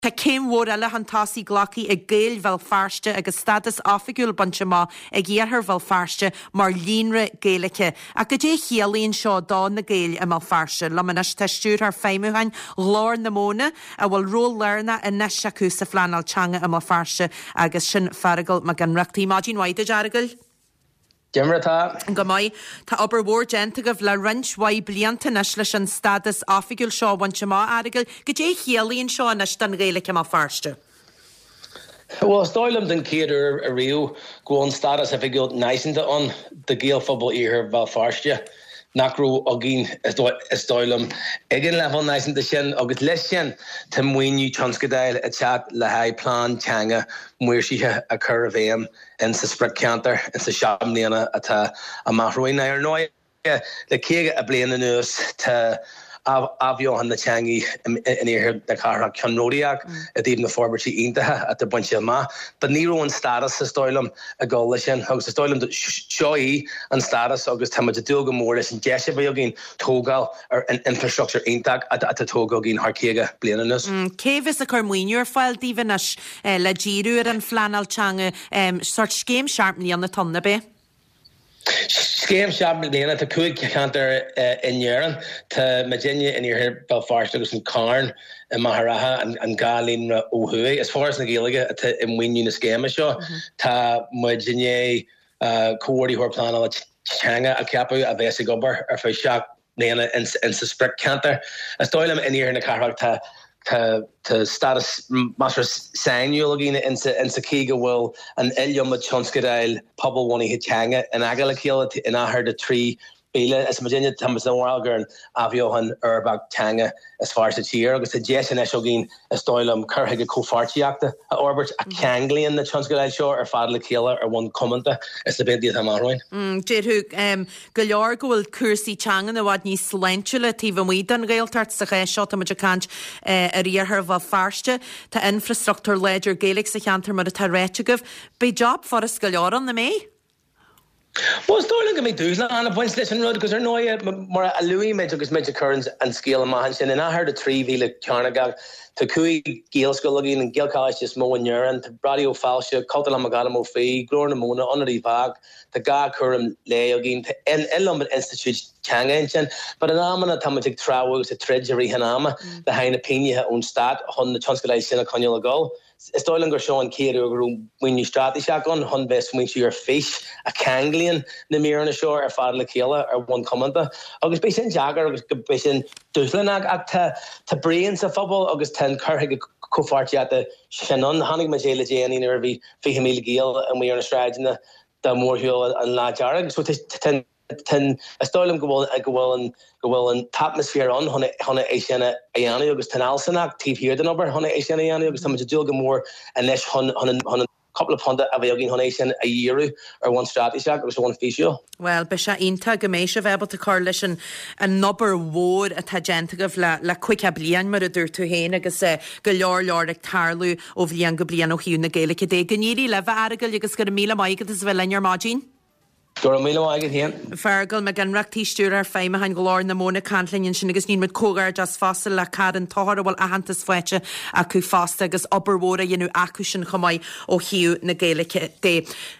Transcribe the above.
Tá céim mhór eile an tasí glaci ag géil bhil fearste agus stadas áfigiúil bante má ag dhéarthar bhil fearste mar líonra géalacha. A go dé chialaíonn seo dá na géil a mal fearste, lemanas teistúr ar féimiúhain lár na móna a bhfuil ról learna a neis acu sa flanal teanga a mal fearste agus sin fergal me gan reachtaí mádín waide deargal. Gemratá. Go mai tá obair mhór genta go le rinshhaid blianta nes leis an stadas áfigiúil seo bhainte má airgeil go dé chialaíonn seo nes den géalacha má fearste. Well, stoilm den céidir a riú go an stadas a figiúil naisanta an de géal fphobal íhir bhil fearste. Nachrú a gin is stoilm igen level naisanta sin agus leis sin tá muoinú tionscadail a chat le haid plán teanga muirsíthe a chur a bhéim in sa sprint cantar in sa seamníana atá a maithróin ar nóid le céige a bliana nuas tá Avio na teangaí in éir na cara ceanróíach a dtíobh na forbertí iontathe a do buinte má, ba níú an stadas sa stoilm a gála sin, agus sa stoilm seoí an stadas agus tá muid dúga mór leis an deise bhí gin tógáil ar an infrastructure iontaach a tógáil gin thcéige bliana nuas. Céhs a chur muoinú ar fáil díhanas le ddíú ar an flanal teanga sort scéim searpnaí an na tonna be? Scéim seab bliana tá cuaig cantar inhearan tá Virginia in ar Belfast agus an Cairn in Maharatha an Galín óhuaí as far as na Gaeilge i mhaoinú na scéime seo tá Virginia cuairí thuair plán a teanga a ceapú a bheits gobar ar fé seach bliana in sa sprint cantar as stoilm in ar na carthach tá status master sainúil agin in sa cíige bhfuil an eiliom a tionscadail pobl bhaí teanga an agala céala in áthir de trí Bíle as Virginia Thomas na Wargern Aviohan Urbag Tanga as far as the year agus the Jason Eshogin a stoilum Curhiga Cofartiacta a Orbert a Kanglian the Chansgale Shore or Fadla Killer or one commenta as the bid Hamaroin. Jedhu Galargo will Kursi Chang and the Wadney Slentula Tiva Weedan Gailtart Sache shot a Canch a rear her farste to infrastructure ledger Gaelic Sacanter Mediterranean by job for a Scalar on the May. Well, stoiling go mé dúsla an a points lesson road because no more a Louis made agus major currents and scale mahan and I heard a 3 vile carnagal to Cui Gael School again and Gael College just mo in Uran to Bradio Falsha Cultural Magadamo Fee Glorna Mona under the bag the Ga Currum lay again to Elum Institute Chang engine but an amana tamatic travel to treasury hanama the Haina Pina own stat on the Chanskalation a conula goal. Stoiling Shon Kid when you start the shotgun, hun best when your fish, a Kanglian, the mirror on the shore, or Fadla Kila, or one commenter. August Basin Jagger, August Basin Duflanag to brains of football, August 10 Curhig Cofarti at the Shannon, Hannig Majela Jane, Nervy, Fihimil Gill, and we are on a stride in the Moorhill and La Jarag. So 10 a stoilm go and atmosphere on honna Asiana Ayani agus ten Alsanak TV here the number honna Asiana Ayani agus some Jilga more and less hon couple of ponda avagin honna Asian a year or one strategy agus one official. Well, Bisha Inta Gameisha able to coalition and number ward at Tagenta of la quick ablian murder to Hain agus go Lord Tarlu over the young Gabliano Huna Gaelic Day Ganiri leva Aragal Yugas got a meal of Mike as well in your margin. Fergal me gan rachtaí stúr ar féime hain golár na móna cantlinn sin agus níon mid cógar just fásta le cadan táhar bhil ahantas foiite acu fásta agus oberhóra dhéanú acu sin chomáid ó hiú na Gaelic dé.